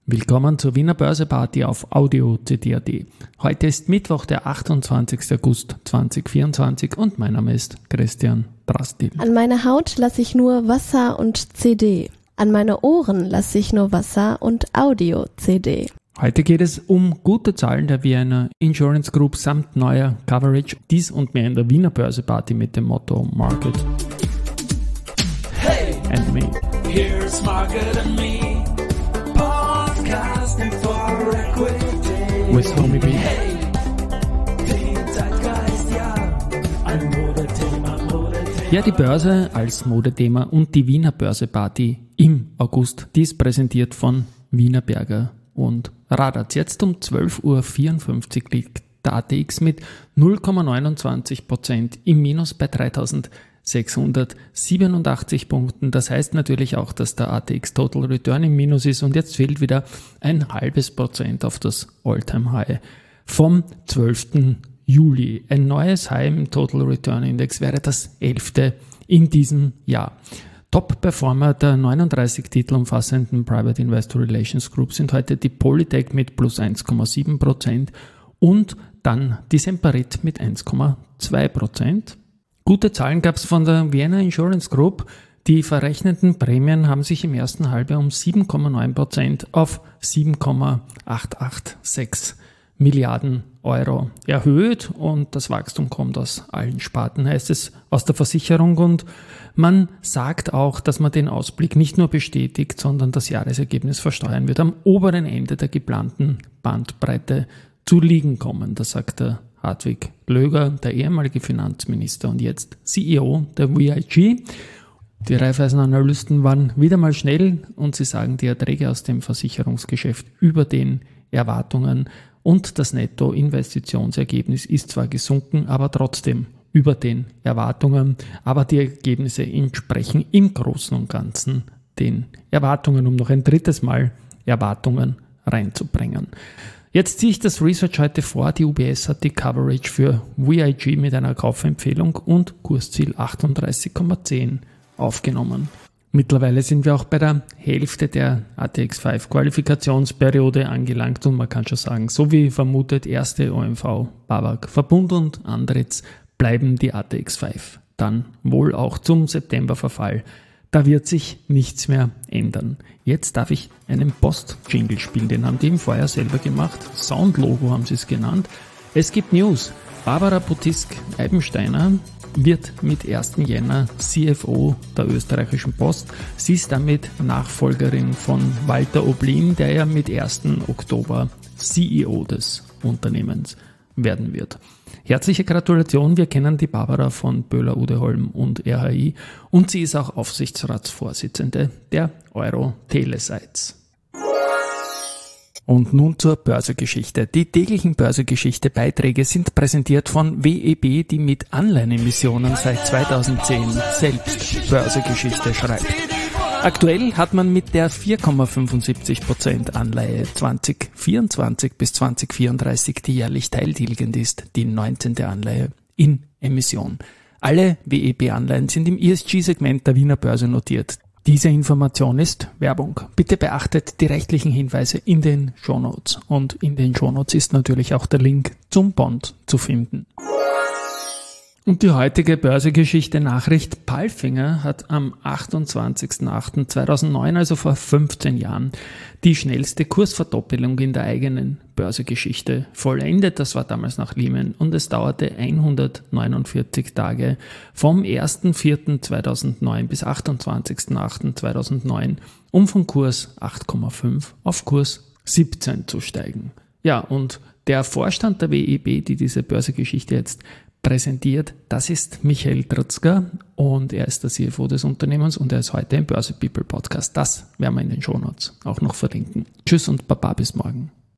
Willkommen zur Wiener Börseparty auf Audio CD.at. Heute ist Mittwoch, der 28. August 2024 und mein Name ist Christian Drastil. An meine Haut lasse ich nur Wasser und CD. An meine Ohren lasse ich nur Wasser und Audio-CD. Heute geht es um gute Zahlen der Vienna Insurance Group samt neuer Coverage. Dies und mehr in der Wiener Börseparty mit dem Motto Market and Me. Here's Market and Me. Podcasting for Equity. With Homie B. Hey, den Zeitgeist, ja. Ein Modethema. Ja, die Börse als Modethema und die Wiener Börseparty im August. Dies präsentiert von Wienerberger und Radatz. Jetzt um 12.54 Uhr liegt der ATX mit 0,29% im Minus bei 3.687 Punkten. Das heißt natürlich auch, dass der ATX Total Return im Minus ist und jetzt fehlt wieder ein halbes Prozent auf das All-Time High vom 12. Juli. Ein neues High im Total Return Index wäre das 11. in diesem Jahr. Top-Performer der 39 Titel umfassenden Private Investor Relations Group sind heute die Polytech mit plus 1,7% und dann die Semperit mit 1,2%. Gute Zahlen gab es von der Vienna Insurance Group. Die verrechneten Prämien haben sich im ersten Halbjahr um 7,9% auf 7,886 Milliarden Euro erhöht und das Wachstum kommt aus allen Sparten, heißt es aus der Versicherung, und man sagt auch, dass man den Ausblick nicht nur bestätigt, sondern das Jahresergebnis versteuern wird am oberen Ende der geplanten Bandbreite zu liegen kommen. Das sagt der Hartwig Löger, der ehemalige Finanzminister und jetzt CEO der VIG. Die Raiffeisen-Analysten waren wieder mal schnell und sie sagen, die Erträge aus dem Versicherungsgeschäft über den Erwartungen und das Nettoinvestitionsergebnis ist zwar gesunken, aber trotzdem über den Erwartungen. Aber die Ergebnisse entsprechen im Großen und Ganzen den Erwartungen, um noch ein drittes Mal Erwartungen reinzubringen. Jetzt ziehe ich das Research heute vor. Die UBS hat die Coverage für VIG mit einer Kaufempfehlung und Kursziel 38,10 aufgenommen. Mittlerweile sind wir auch bei der Hälfte der ATX5 Qualifikationsperiode angelangt und man kann schon sagen, so wie vermutet, erste OMV, BAWAG, Verbund und Andritz bleiben die ATX5 dann wohl auch zum Septemberverfall. Da wird sich nichts mehr ändern. Jetzt darf ich einen Post-Jingle spielen, den haben die im Vorjahr selber gemacht. Soundlogo haben sie es genannt. Es gibt News. Barbara Butisk-Eibensteiner wird mit 1. Jänner CFO der österreichischen Post. Sie ist damit Nachfolgerin von Walter Oblin, der ja mit 1. Oktober CEO des Unternehmens werden wird. Herzliche Gratulation, wir kennen die Barbara von Böhler-Udeholm und RHI und sie ist auch Aufsichtsratsvorsitzende der Euro-Telesites. Und nun zur Börsegeschichte. Die täglichen Börsegeschichte-Beiträge sind präsentiert von WEB, die mit Anleihenemissionen seit 2010 selbst Börsegeschichte schreibt. Aktuell hat man mit der 4,75% Anleihe 2024 bis 2034, die jährlich teiltilgend ist, die 19. Anleihe in Emission. Alle WEB-Anleihen sind im ESG-Segment der Wiener Börse notiert. Diese Information ist Werbung. Bitte beachtet die rechtlichen Hinweise in den Shownotes. Und in den Shownotes ist natürlich auch der Link zum Bond zu finden. Und die heutige Börsegeschichte-Nachricht: Palfinger hat am 28.08.2009, also vor 15 Jahren, die schnellste Kursverdoppelung in der eigenen Börsegeschichte vollendet. Das war damals nach Lehman und es dauerte 149 Tage vom 1.04.2009 bis 28.08.2009, um von Kurs 8,5 auf Kurs 17 zu steigen. Ja, und der Vorstand der WEB, die diese Börsegeschichte jetzt präsentiert, das ist Michael Trötzger und er ist der CFO des Unternehmens und er ist heute im Börse People Podcast. Das werden wir in den Shownotes auch noch verlinken. Tschüss und Baba, bis morgen.